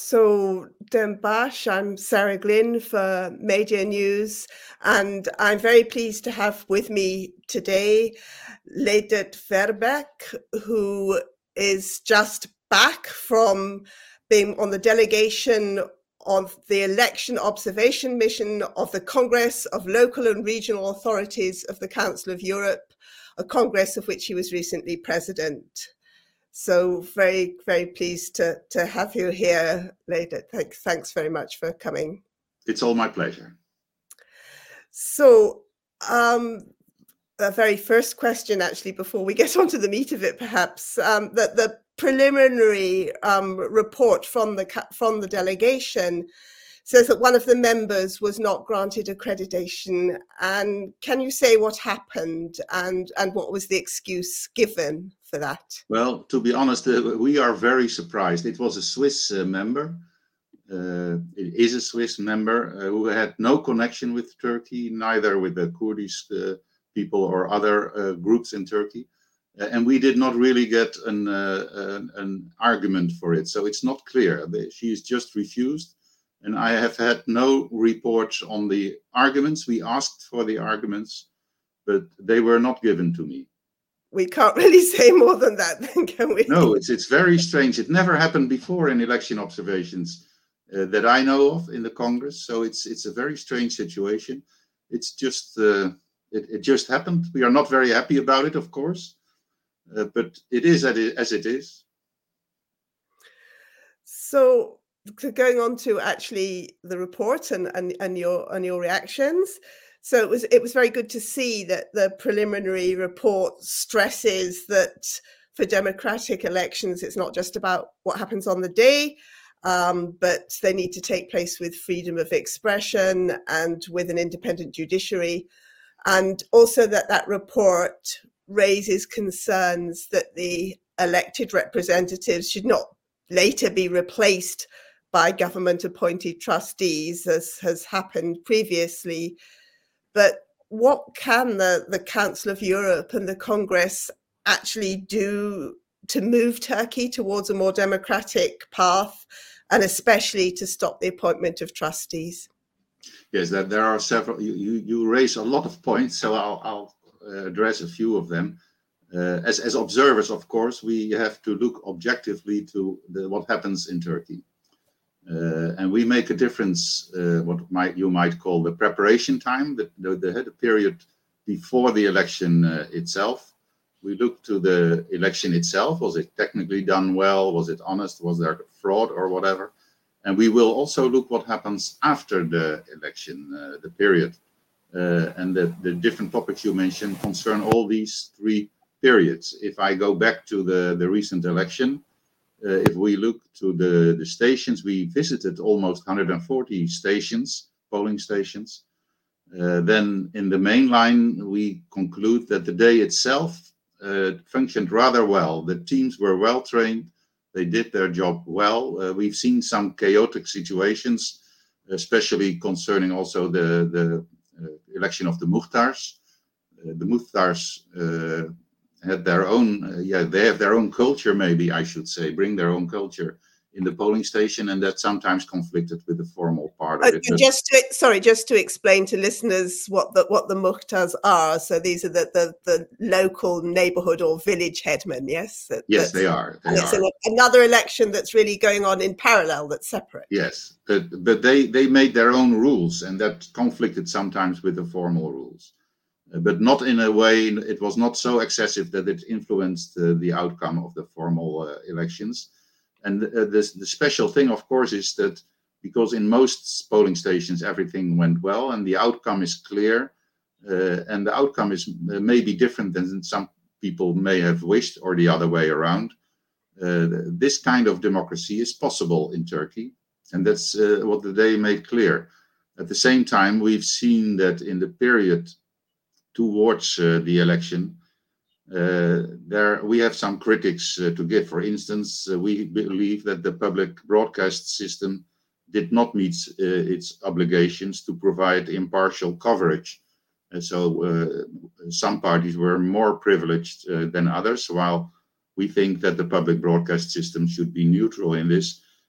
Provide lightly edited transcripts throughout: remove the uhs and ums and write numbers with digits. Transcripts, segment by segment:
So, Denbash, I'm Sarah Glynn for Media News, and I'm very pleased to have with me today Ledet Verbeek, who is just back from being on the delegation of the election observation mission of the Congress of Local and Regional Authorities of the Council of Europe, a congress of which he was recently president. So very, very pleased to have you here, Ledet. Thanks very much for coming. It's all my pleasure. So the very first question, actually, before we get on to the meat of it, perhaps, that the preliminary report from the delegation says that one of the members was not granted accreditation. And can you say what happened and what was the excuse given for that? Well, to be honest, we are very surprised. It was a Swiss member. It is a Swiss member who had no connection with Turkey, neither with the Kurdish people or other groups in Turkey. And we did not really get an argument for it. So it's not clear. She is just refused. And I have had no reports on the arguments. We asked for the arguments, but they were not given to me. We can't really say more than that, then, can we? No, it's very strange. It never happened before in election observations that I know of in the Congress. So it's a very strange situation. It's just it just happened. We are not very happy about it, of course, but it is as it is. So going on to actually the report and your reactions. So it was very good to see that the preliminary report stresses that for democratic elections, it's not just about what happens on the day, but they need to take place with freedom of expression and with an independent judiciary. And also that report raises concerns that the elected representatives should not later be replaced by government-appointed trustees, as has happened previously. But what can the Council of Europe and the Congress actually do to move Turkey towards a more democratic path, and especially to stop the appointment of trustees? Yes, there are several. You raise a lot of points, so I'll address a few of them. As observers, of course, we have to look objectively to what happens in Turkey. And we make a difference, what you might call the preparation time, the period before the election itself. We look to the election itself. Was it technically done well? Was it honest? Was there fraud or whatever? And we will also look what happens after the election, the period. And the different topics you mentioned concern all these three periods. If I go back to the recent election, if we look to the stations, we visited almost 140 stations, polling stations. Then in the main line, we conclude that the day itself functioned rather well. The teams were well trained. They did their job well. We've seen some chaotic situations, especially concerning also the election of the Muhtars. The Muhtars had their own, they have their own culture, maybe I should say, bring their own culture in the polling station, and that sometimes conflicted with the formal part of it. Just to explain to listeners what the Muhtars are. So these are the local neighborhood or village headmen, yes? Yes, they are. It's another election that's really going on in parallel, that's separate. Yes, but they made their own rules, and that conflicted sometimes with the formal rules. But not in a way, it was not so excessive that it influenced the outcome of the formal elections. And the special thing, of course, is that because in most polling stations everything went well and the outcome is clear, and the outcome is maybe different than some people may have wished, or the other way around. This kind of democracy is possible in Turkey, and that's what the day made clear. At the same time, we've seen that in the period towards the election, there we have some critics to give. For instance, we believe that the public broadcast system did not meet its obligations to provide impartial coverage. So some parties were more privileged than others, while we think that the public broadcast system should be neutral in this.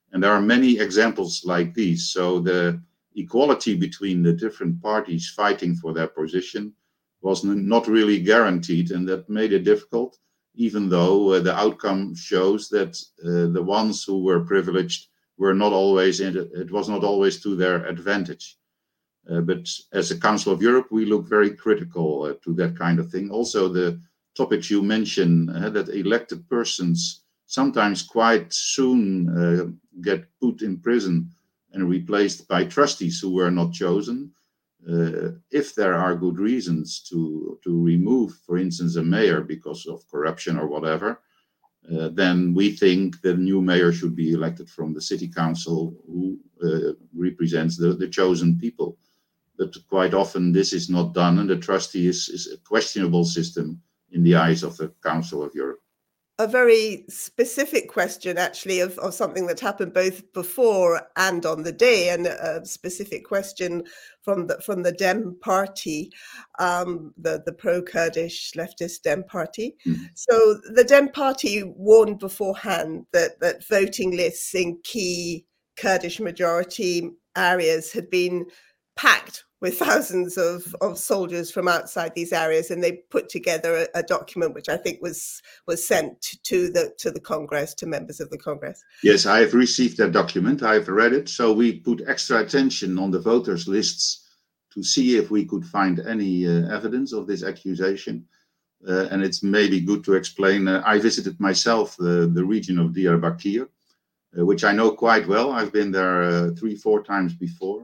And there are many examples like these. So the equality between the different parties fighting for their position was not really guaranteed, and that made it difficult, even though the outcome shows that the ones who were privileged were not always it was not always to their advantage. But as a Council of Europe, we look very critical to that kind of thing. Also, the topics you mentioned, that elected persons sometimes quite soon get put in prison and replaced by trustees who were not chosen. If there are good reasons to remove, for instance, a mayor because of corruption or whatever, then we think the new mayor should be elected from the city council who represents the chosen people. But quite often this is not done, and the trustee is a questionable system in the eyes of the Council of Europe. A very specific question, actually, of something that happened both before and on the day, and a specific question from the Dem Party, the pro-Kurdish leftist Dem Party. Mm-hmm. So the Dem Party warned beforehand that voting lists in key Kurdish majority areas had been packed with thousands of soldiers from outside these areas, and they put together a document which I think was sent to the Congress, to members of the Congress. Yes, I have received that document. I've read it. So we put extra attention on the voters' lists to see if we could find any evidence of this accusation. And it's maybe good to explain. I visited myself the region of Diyarbakir, which I know quite well. I've been there 3-4 times before.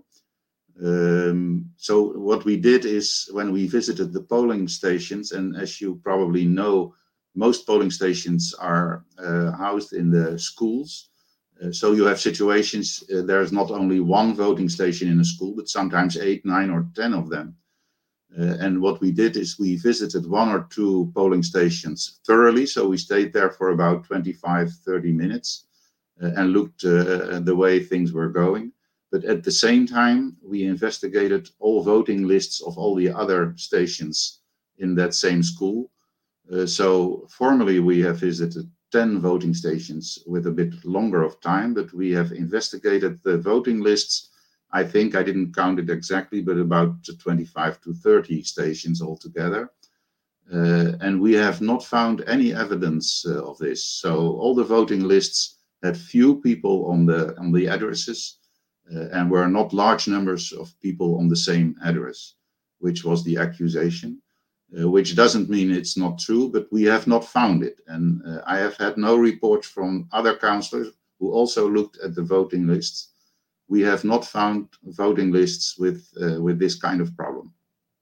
So what we did is, when we visited the polling stations, and as you probably know, most polling stations are housed in the schools. So you have situations, there's not only one voting station in a school, but sometimes 8, 9, or 10 of them. And what we did is we visited 1 or 2 polling stations thoroughly. So we stayed there for about 25-30 minutes and looked at the way things were going. But at the same time, we investigated all voting lists of all the other stations in that same school. So formally, we have visited 10 voting stations with a bit longer of time, but we have investigated the voting lists. I think, I didn't count it exactly, but about 25 to 30 stations altogether. And we have not found any evidence of this. So all the voting lists had few people on the addresses. And were not large numbers of people on the same address, which was the accusation, which doesn't mean it's not true, but we have not found it. And I have had no reports from other councillors who also looked at the voting lists. We have not found voting lists with this kind of problem.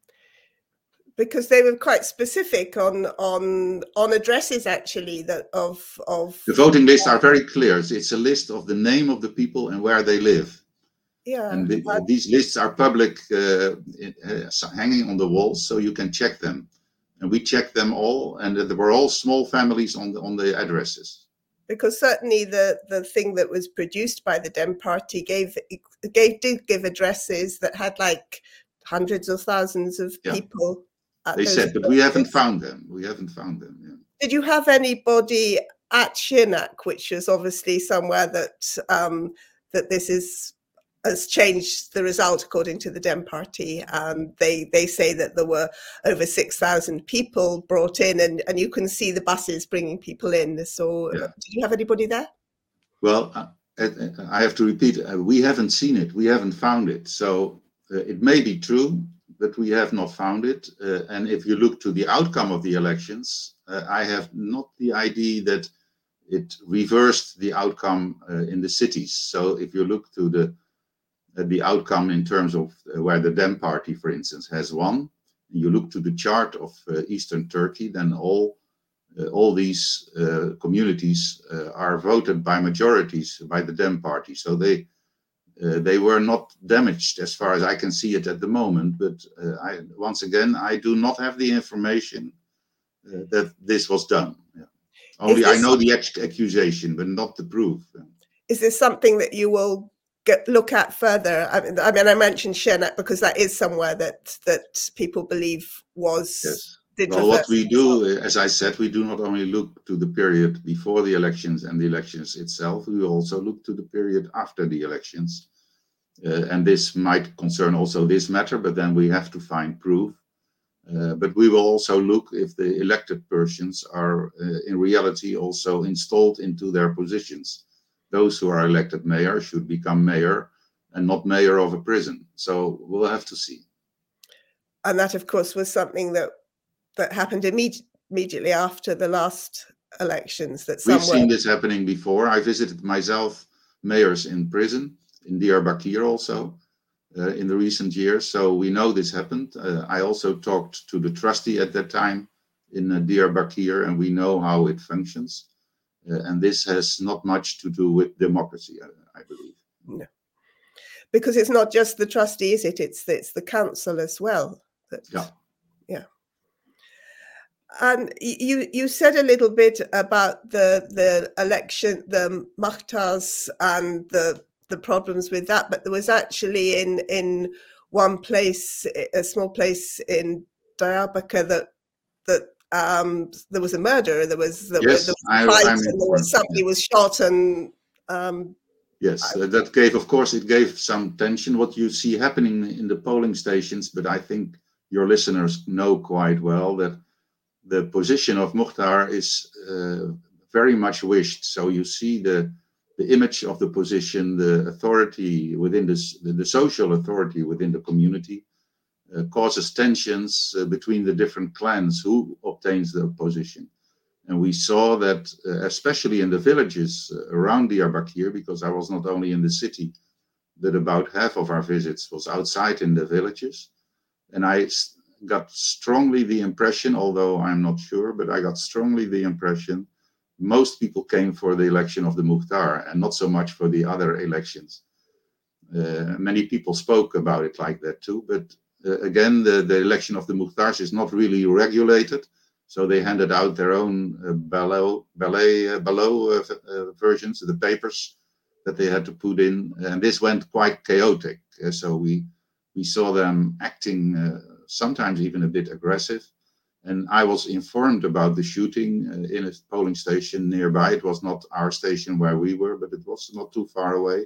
Because they were quite specific on addresses, actually, that of the voting lists are very clear. It's a list of the name of the people and where they live. Yeah, and these lists are public, hanging on the walls, so you can check them. And we checked them all, and there were all small families on the addresses. Because certainly the thing that was produced by the Dem Party did give addresses that had like hundreds of thousands of people. They said, but we haven't found them. Yeah. Did you have anybody at Sirnak, which is obviously somewhere that this has changed the result according to the Dem Party? They say that there were over 6,000 people brought in, and you can see the buses bringing people in. So did you have anybody there? Well, I have to repeat, we haven't seen it. We haven't found it. So it may be true, but we have not found it. And if you look to the outcome of the elections, I have not the idea that it reversed the outcome in the cities. So if you look to the outcome in terms of where the Dem Party, for instance, has won, you look to the chart of Eastern Turkey, then all these communities are voted by majorities by the Dem Party. So they were not damaged as far as I can see it at the moment. But once again, I do not have the information that this was done. Yeah. Only I know the accusation, but not the proof. Is this something that you will look at further? I mean, I mentioned Sirnak because that is somewhere that people believe was Well, what we do, as I said, we do not only look to the period before the elections and the elections itself, we also look to the period after the elections. And this might concern also this matter, but then we have to find proof. But we will also look if the elected persons are in reality also installed into their positions. Those who are elected mayor should become mayor and not mayor of a prison. So we'll have to see. And that, of course, was something that happened immediately after the last elections. We've seen this happening before. I visited myself mayors in prison, in Diyarbakir also, in the recent years. So we know this happened. I also talked to the trustee at that time in Diyarbakir, and we know how it functions. And this has not much to do with democracy, I believe. No. Because it's not just the trustee, is it? It's the council as well. Yeah. And you said a little bit about the election, the Maktas and the problems with that, but there was actually in one place, a small place in Diyarbakir, that there was a murder. There was somebody was shot and. Yes, that gave, of course, it gave some tension. What you see happening in the polling stations, but I think your listeners know quite well that the position of Mukhtar is very much wished. So you see the image of the position, the authority within the social authority within the community causes tensions between the different clans who obtains the position. And we saw that, especially in the villages around Diyarbakir, because I was not only in the city, but about half of our visits was outside in the villages. And I got strongly the impression, although I'm not sure, but I got strongly the impression most people came for the election of the Mukhtar and not so much for the other elections. Many people spoke about it like that too, but again, the election of the Mukhtars is not really regulated. So they handed out their own ballow versions, the papers that they had to put in. And this went quite chaotic. So we saw them acting sometimes even a bit aggressive. And I was informed about the shooting in a polling station nearby. It was not our station where we were, but it was not too far away.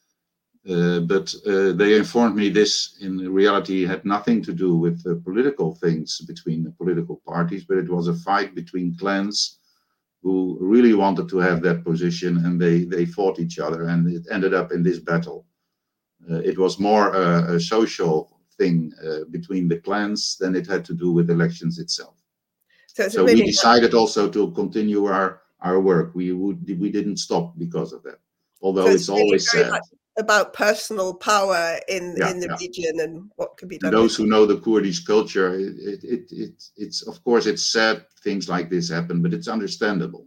But they informed me this in reality had nothing to do with political things between the political parties, but it was a fight between clans who really wanted to have that position, and they fought each other, and it ended up in this battle. It was more a social thing between the clans than it had to do with elections itself. So we decided also to continue our work. We didn't stop because of that, although it's always sad. About personal power in the region and what can be done. And those who know the Kurdish culture, it's of course it's sad things like this happen, but it's understandable.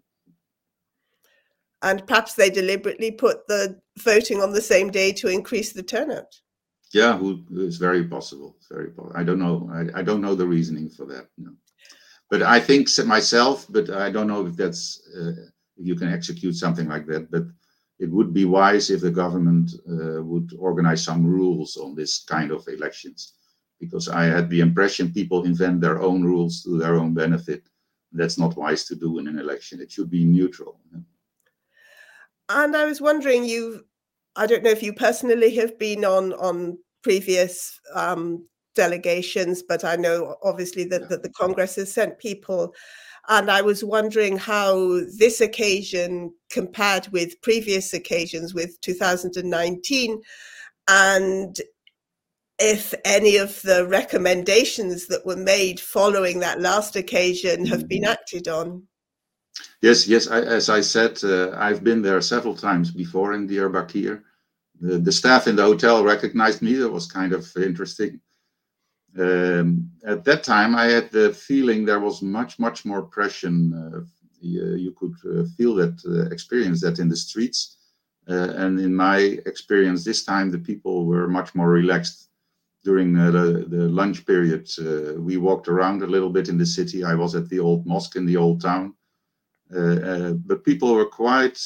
And perhaps they deliberately put the voting on the same day to increase the turnout. Yeah, it's very possible. It's very possible. I don't know. I don't know the reasoning for that. No. But I think myself, but I don't know if that's if you can execute something like that. But it would be wise if the government would organize some rules on this kind of elections, because I had the impression people invent their own rules to their own benefit. That's not wise to do in an election. It should be neutral. And I was wondering, I don't know if you personally have been on previous delegations, but I know obviously that the Congress has sent people. And I was wondering how this occasion compared with previous occasions, with 2019, and if any of the recommendations that were made following that last occasion have been acted on. Yes. As I said, I've been there several times before in Diyarbakir. The staff in the hotel recognized me. That was kind of interesting. At that time, I had the feeling there was much more pressure. You could feel that, experience that in the streets. And in my experience this time, the people were much more relaxed during the lunch period. We walked around a little bit in the city. I was at the old mosque in the old town. But people were quite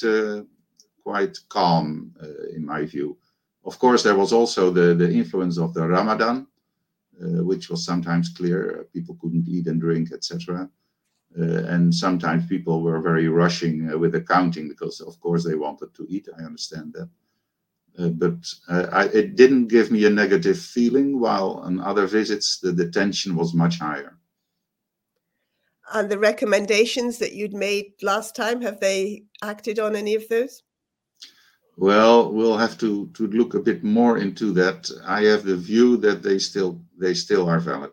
calm, in my view. Of course, there was also the influence of the Ramadan. which was sometimes clear. People couldn't eat and drink, etc. And sometimes people were very rushing with the counting because, of course, they wanted to eat. I understand that. But it didn't give me a negative feeling, while on other visits, the tension was much higher. And the recommendations that you'd made last time, have they acted on any of those? Well, we'll have to look a bit more into that. I have the view that they still are valid.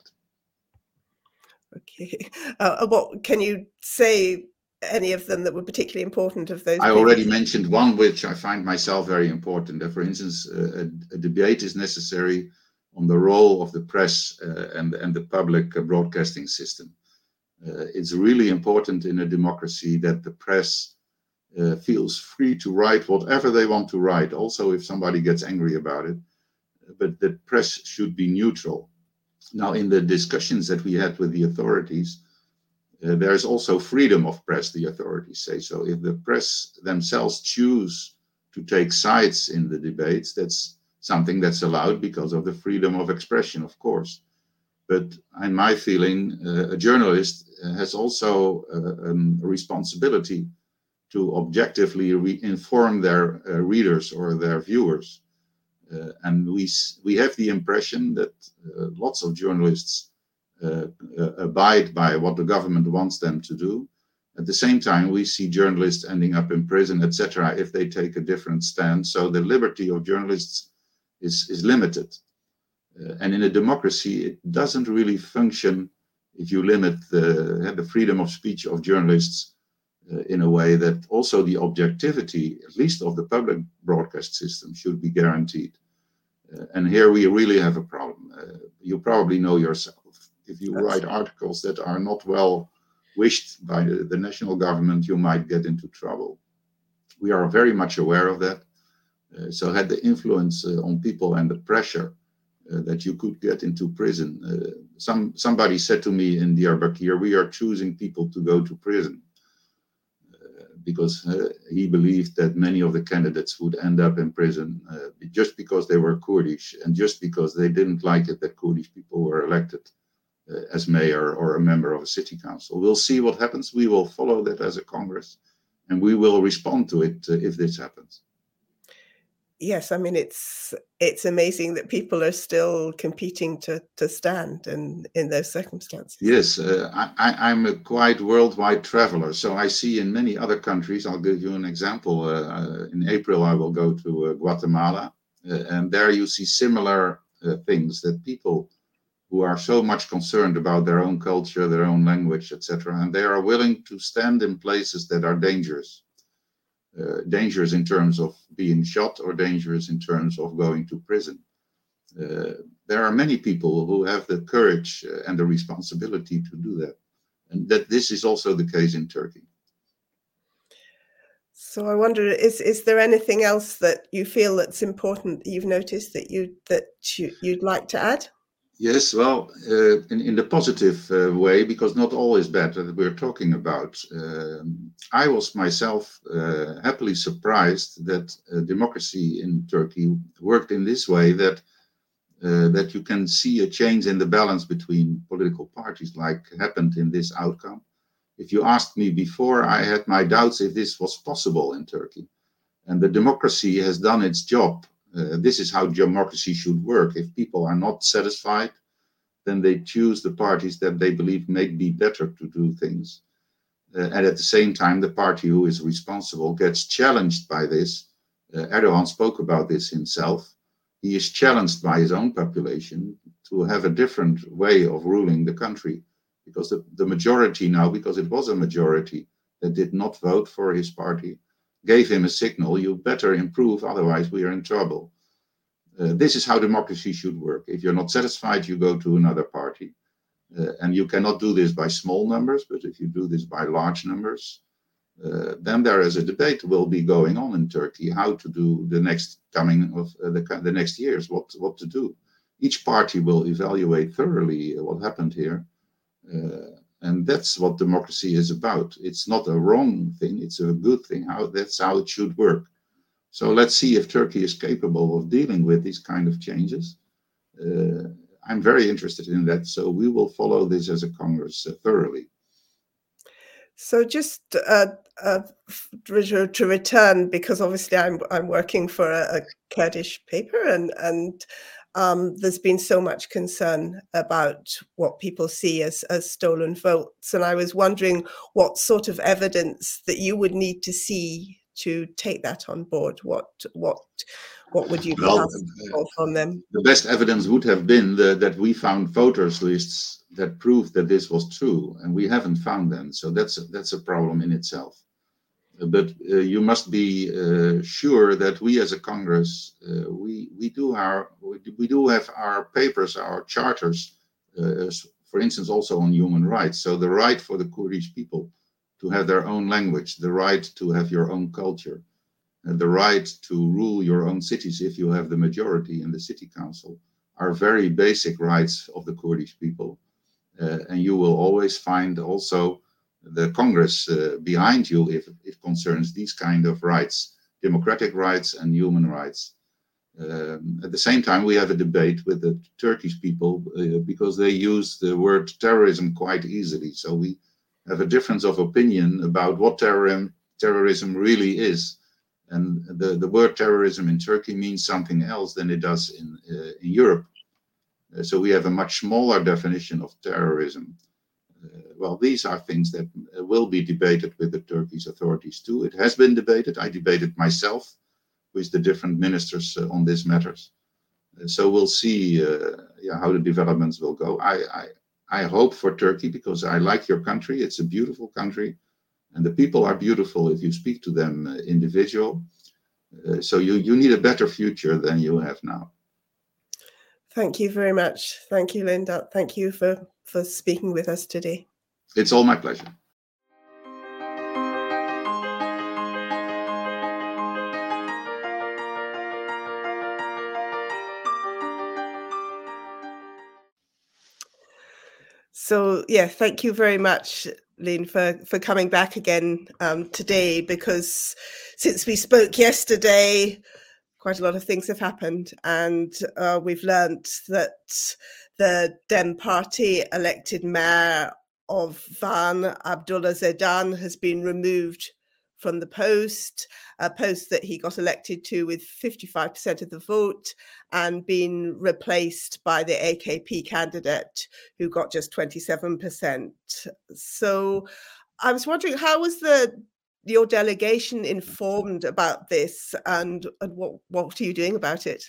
Okay. What can you say? Any of them that were particularly important of those? I already mentioned one which I find myself very important. For instance, a debate is necessary on the role of the press and the public broadcasting system. It's really important in a democracy that the press feels free to write whatever they want to write, also if somebody gets angry about it. But the press should be neutral. Now, in the discussions that we had with the authorities, there's also freedom of press, the authorities say. So if the press themselves choose to take sides in the debates, that's something that's allowed because of the freedom of expression, of course. But in my feeling, a journalist has also a responsibility to objectively inform their readers or their viewers. And we have the impression that lots of journalists abide by what the government wants them to do. At the same time, we see journalists ending up in prison, etc., if they take a different stand. So the liberty of journalists is limited. And in a democracy, it doesn't really function if you limit the freedom of speech of journalists in a way that also the objectivity, at least of the public broadcast system, should be guaranteed. And here we really have a problem. You probably know yourself. If you write articles that are not well wished by the national government, you might get into trouble. We are very much aware of that. So had the influence on people and the pressure that you could get into prison. Somebody said to me in Diyarbakir, we are choosing people to go to prison because he believed that many of the candidates would end up in prison just because they were Kurdish and just because they didn't like it that Kurdish people were elected as mayor or a member of a city council. We'll see what happens. We will follow that as a Congress and we will respond to it if this happens. Yes, I mean, it's amazing that people are still competing to stand in those circumstances. Yes, I'm a quite worldwide traveler, so I see in many other countries. I'll give you an example. In April, I will go to Guatemala, and there you see similar things, that people who are so much concerned about their own culture, their own language, etc., and they are willing to stand in places that are dangerous. Dangerous in terms of being shot or dangerous in terms of going to prison. There are many people who have the courage and the responsibility to do that. And that this is also the case in Turkey. So I wonder, is there anything else that you feel that's important that you've noticed that you'd like to add? Yes, well, in the positive way, because not all is bad that we're talking about. I was myself happily surprised that democracy in Turkey worked in this way, that you can see a change in the balance between political parties, like happened in this outcome. If you asked me before, I had my doubts if this was possible in Turkey. And the democracy has done its job. This is how democracy should work. If people are not satisfied, then they choose the parties that they believe may be better to do things. And at the same time, the party who is responsible gets challenged by this. Erdogan spoke about this himself. He is challenged by his own population to have a different way of ruling the country. Because the majority now, because it was a majority that did not vote for his party, gave him a signal, you better improve, otherwise we are in trouble. This is how democracy should work. If you're not satisfied, you go to another party. And you cannot do this by small numbers, but if you do this by large numbers, then there is a debate will be going on in Turkey, how to do the next coming of the next years, what to do. Each party will evaluate thoroughly what happened here. And that's what democracy is about. It's not a wrong thing, it's a good thing. That's how it should work. So let's see if Turkey is capable of dealing with these kind of changes. I'm very interested in that. So we will follow this as a Congress thoroughly. So just to return, because obviously I'm working for a Kurdish paper, and there's been so much concern about what people see as stolen votes, and I was wondering what sort of evidence that you would need to see to take that on board. What would you be asking for from them? The best evidence would have been that we found voters lists that proved that this was true, and we haven't found them. So that's a problem in itself. But you must be sure that we, as a Congress, we do have our papers, our charters, for instance, also on human rights. So the right for the Kurdish people to have their own language, the right to have your own culture, the right to rule your own cities if you have the majority in the city council, are very basic rights of the Kurdish people. And you will always find also the Congress behind you if it concerns these kind of rights, democratic rights and human rights. At the same time, we have a debate with the Turkish people because they use the word terrorism quite easily. So we have a difference of opinion about what terrorism really is. And the word terrorism in Turkey means something else than it does in Europe. So we have a much smaller definition of terrorism. Well, these are things that will be debated with the Turkish authorities too. It has been debated. I debated myself with the different ministers on these matters. So we'll see how the developments will go. I hope for Turkey, because I like your country. It's a beautiful country, and the people are beautiful if you speak to them individual. So you need a better future than you have now. Thank you very much. Thank you, Linda. Thank you for speaking with us today. It's all my pleasure. So, yeah, thank you very much, Lynn, for coming back again today, because since we spoke yesterday, quite a lot of things have happened, and we've learned that the Dem Party elected mayor of Van, Abdullah Zedan, has been removed from the post, a post that he got elected to with 55% of the vote, and been replaced by the AKP candidate who got just 27%. So I was wondering, how was your delegation informed about this, and what are you doing about it?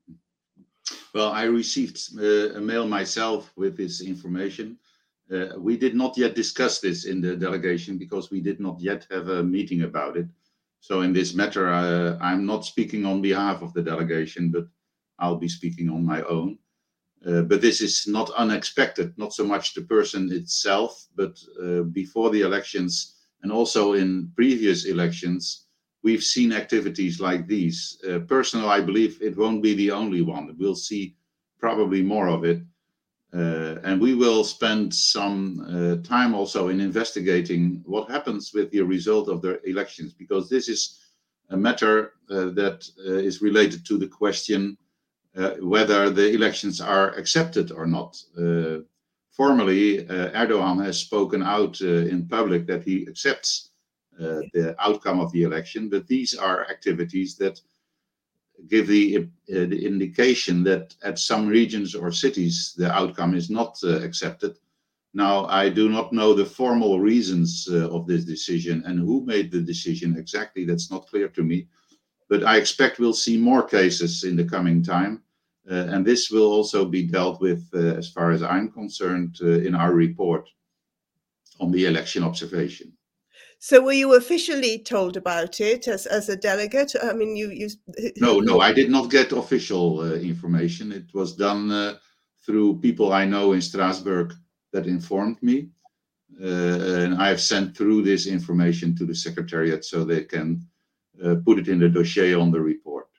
Well, I received a mail myself with this information. We did not yet discuss this in the delegation because we did not yet have a meeting about it. So in this matter, I'm not speaking on behalf of the delegation, but I'll be speaking on my own. But this is not unexpected, not so much the person itself, but before the elections and also in previous elections, we've seen activities like these. Personally, I believe it won't be the only one. We'll see probably more of it. And we will spend some time also in investigating what happens with the result of the elections, because this is a matter that is related to the question whether the elections are accepted or not. Formally, Erdogan has spoken out in public that he accepts the outcome of the election, but these are activities that give the indication that at some regions or cities the outcome is not accepted. Now, I do not know the formal reasons of this decision and who made the decision exactly. That's not clear to me, but I expect we'll see more cases in the coming time. And this will also be dealt with, as far as I'm concerned, in our report on the election observation. So were you officially told about it as a delegate? I mean, you No, I did not get official information. It was done through people I know in Strasbourg that informed me. And I have sent through this information to the Secretariat so they can put it in the dossier on the report.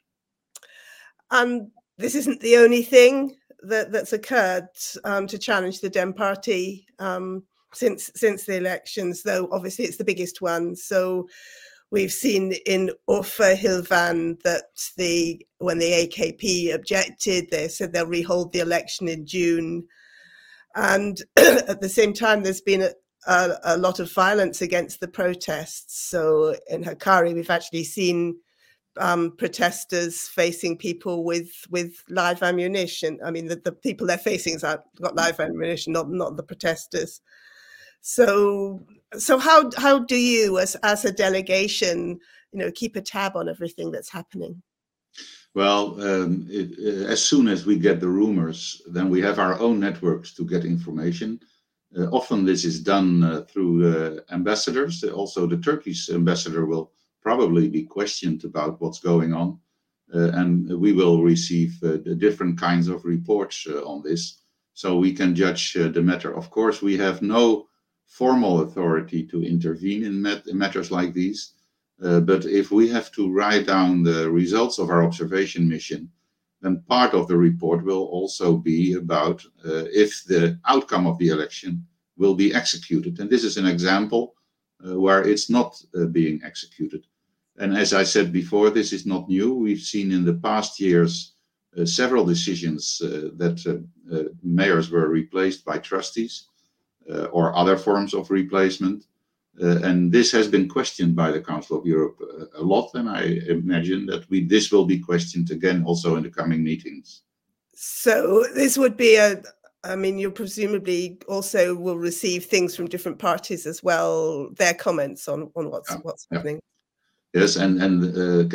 And this isn't the only thing that's occurred to challenge the Dem Party since the elections, though obviously it's the biggest one. So We've seen in Urfa Hilvan that when the AKP objected, they said they'll rehold the election in June. And at the same time, there's been a lot of violence against the protests. So in Hakkari, we've actually seen protesters facing people with live ammunition. I mean, the people they're facing have got live ammunition, not the protesters. So how do you, as a delegation, keep a tab on everything that's happening? Well, as soon as we get the rumors, then we have our own networks to get information. Often this is done through ambassadors. Also, the Turkish ambassador will probably be questioned about what's going on. And we will receive the different kinds of reports on this, so we can judge the matter. Of course, we have no formal authority to intervene in matters like these. But if we have to write down the results of our observation mission, then part of the report will also be about if the outcome of the election will be executed. And this is an example where it's not being executed. And as I said before, this is not new. We've seen in the past years several decisions that mayors were replaced by trustees or other forms of replacement. And this has been questioned by the Council of Europe a lot, and I imagine that this will be questioned again also in the coming meetings. So this would be I mean, you presumably also will receive things from different parties as well, their comments on what's happening. Yes, and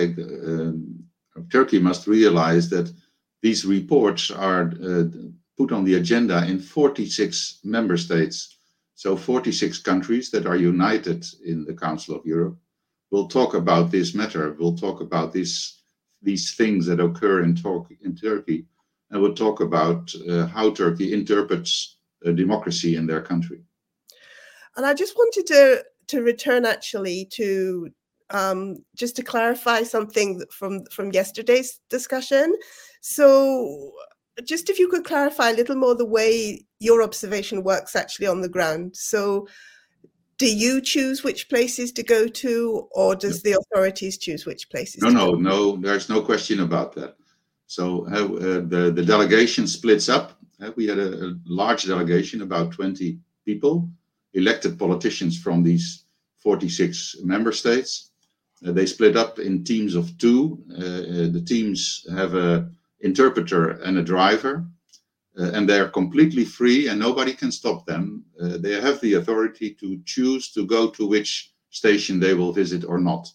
Turkey must realize that these reports are put on the agenda in 46 member states. So 46 countries that are united in the Council of Europe will talk about this matter, will talk about these things that occur in Turkey, and will talk about how Turkey interprets democracy in their country. And I just wanted to return actually to just to clarify something from yesterday's discussion. So just if you could clarify a little more the way your observation works actually on the ground. So do you choose which places to go to, or does the authorities choose which places? No, there's no question about that. So the delegation splits up. We had a large delegation, about 20 people, elected politicians from these 46 member states. They split up in teams of 2. The teams have an interpreter and a driver, and they are completely free and nobody can stop them. They have the authority to choose to go to which station they will visit or not.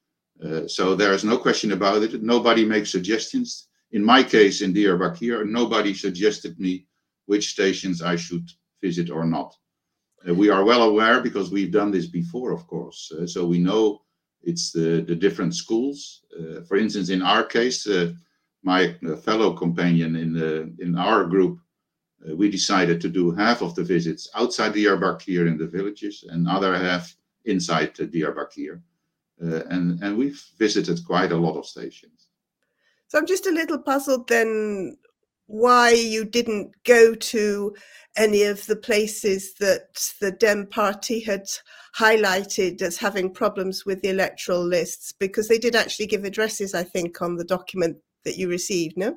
So there is no question about it. Nobody makes suggestions. In my case, in Diyarbakir, nobody suggested me which stations I should visit or not. We are well aware because we've done this before, of course. So we know it's the different schools. For instance, in our case, my fellow companion in our group, we decided to do half of the visits outside Diyarbakir in the villages and other half inside Diyarbakir. And we've visited quite a lot of stations. So I'm just a little puzzled then why you didn't go to any of the places that the Dem party had highlighted as having problems with the electoral lists, because they did actually give addresses, I think, on the document that you received, no?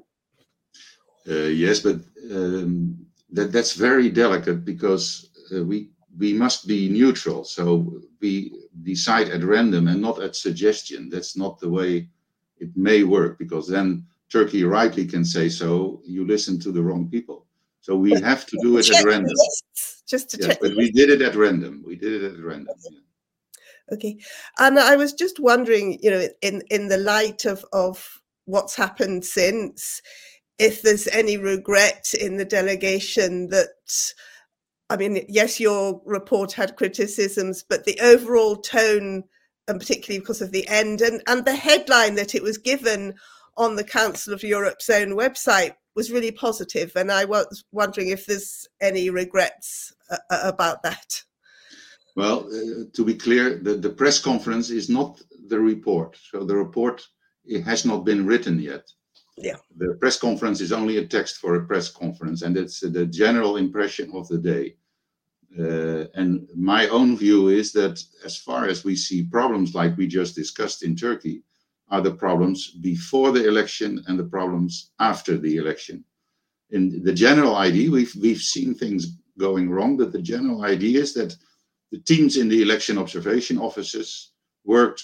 Yes, but that's very delicate because we must be neutral. So we decide at random and not at suggestion. That's not the way it may work, because then Turkey rightly can say, so you listen to the wrong people. So we have to do it at random. Just to yes, check. But we did it at random. Yeah. Okay. And I was just wondering, in the light of what's happened since, if there's any regret in the delegation that, I mean, yes, your report had criticisms, but the overall tone, and particularly because of the end and the headline that it was given on the Council of Europe's own website was really positive. And I was wondering if there's any regrets about that. Well, to be clear, the press conference is not the report. So the report, it has not been written yet. Yeah. The press conference is only a text for a press conference, and it's the general impression of the day. And my own view is that as far as we see problems like we just discussed in Turkey, are the problems before the election and the problems after the election. In the general idea, we've seen things going wrong, but the general idea is that the teams in the election observation offices worked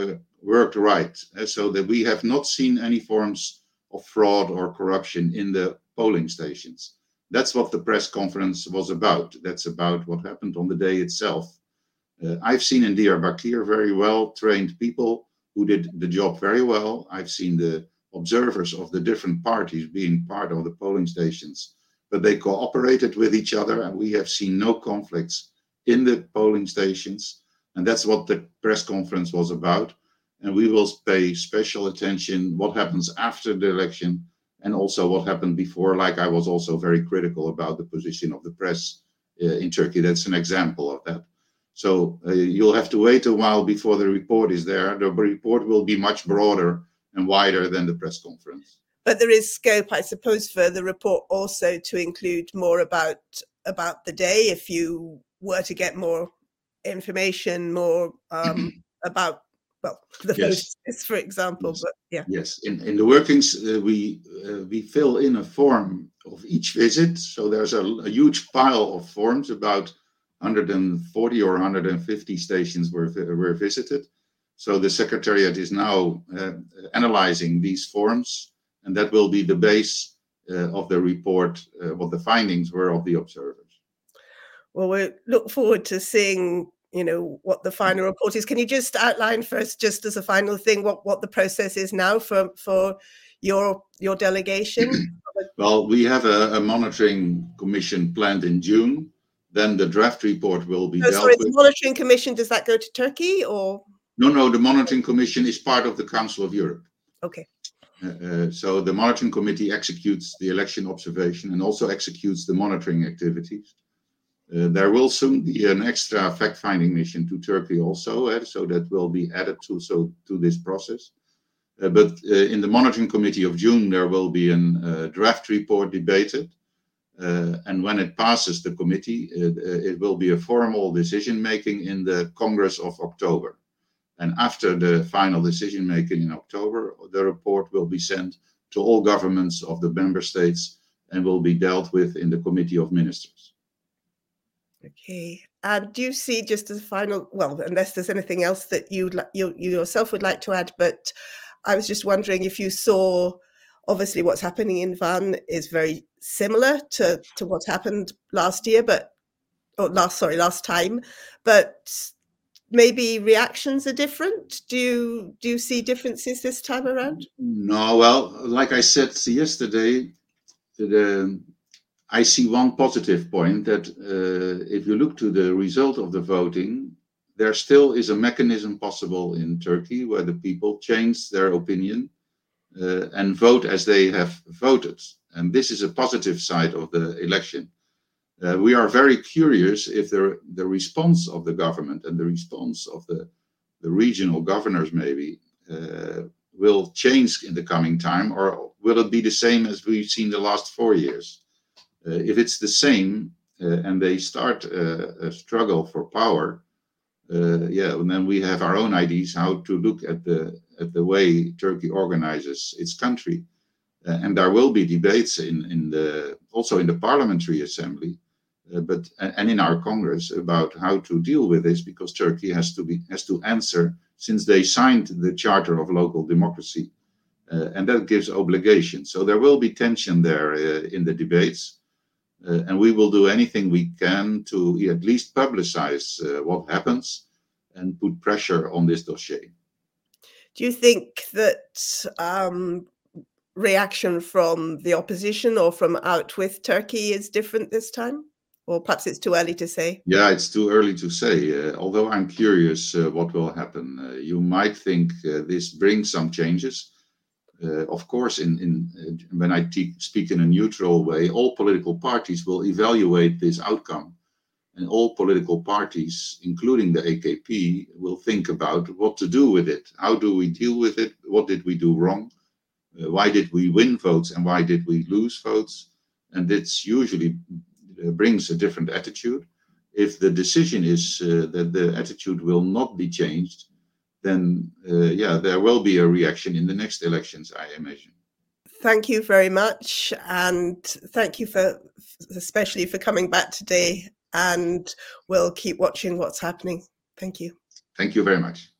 right, so that we have not seen any forms of fraud or corruption in the polling stations. That's what the press conference was about. That's about what happened on the day itself. I've seen in Diyarbakir very well trained people who did the job very well. I've seen the observers of the different parties being part of the polling stations, but they cooperated with each other, and we have seen no conflicts in the polling stations. And that's what the press conference was about. And we will pay special attention what happens after the election and also what happened before. Like, I was also very critical about the position of the press in Turkey. That's an example of that. So you'll have to wait a while before the report is there. The report will be much broader and wider than the press conference. But there is scope, I suppose, for the report also to include more about the day, if you were to get more information, more about, well, the Yes. voters, for example. Yes. But yeah. Yes, in the workings, we fill in a form of each visit. So there's a huge pile of forms, about 140 or 150 stations were visited. So the Secretariat is now analyzing these forms, and that will be the base of the report, what the findings were of the observers. Well, we look forward to seeing, what the final report is. Can you just outline first, just as a final thing, what the process is now for your delegation? Well, we have a monitoring commission planned in June. Then the draft report will be dealt with. The monitoring commission, does that go to Turkey or? No, the monitoring commission is part of the Council of Europe. Okay. So the monitoring committee executes the election observation and also executes the monitoring activities. There will soon be an extra fact-finding mission to Turkey also, so that will be added to this process. But in the monitoring committee of June, there will be a draft report debated. And when it passes the committee, it will be a formal decision-making in the Congress of October. And after the final decision-making in October, the report will be sent to all governments of the member states and will be dealt with in the Committee of Ministers. Okay. And do you see, just as a final, well, unless there's anything else that you yourself would like to add, but I was just wondering if you saw, obviously what's happening in Van is very similar to what happened last time, but maybe reactions are different. Do you see differences this time around? No, well, like I said yesterday, I see one positive point, that if you look to the result of the voting, there still is a mechanism possible in Turkey where the people change their opinion and vote as they have voted. And this is a positive side of the election. We are very curious if the response of the government and the response of the regional governors maybe will change in the coming time, or will it be the same as we've seen the last 4 years? If it's the same and they start a struggle for power, and then we have our own ideas how to look at the way Turkey organizes its country, and there will be debates also in the Parliamentary Assembly, and in our Congress about how to deal with this, because Turkey has to answer, since they signed the Charter of Local Democracy, and that gives obligations. So there will be tension there in the debates. And we will do anything we can to at least publicize what happens and put pressure on this dossier. Do you think that reaction from the opposition or from out with Turkey is different this time? Or perhaps it's too early to say? Yeah, it's too early to say. Although I'm curious what will happen. You might think this brings some changes. Of course, when I speak in a neutral way, all political parties will evaluate this outcome. And all political parties, including the AKP, will think about what to do with it. How do we deal with it? What did we do wrong? Why did we win votes and why did we lose votes? And this usually brings a different attitude. if the decision is that the attitude will not be changed, then there will be a reaction in the next elections, I imagine. Thank you very much, and thank you especially for coming back today, and we'll keep watching what's happening. Thank you. Thank you very much.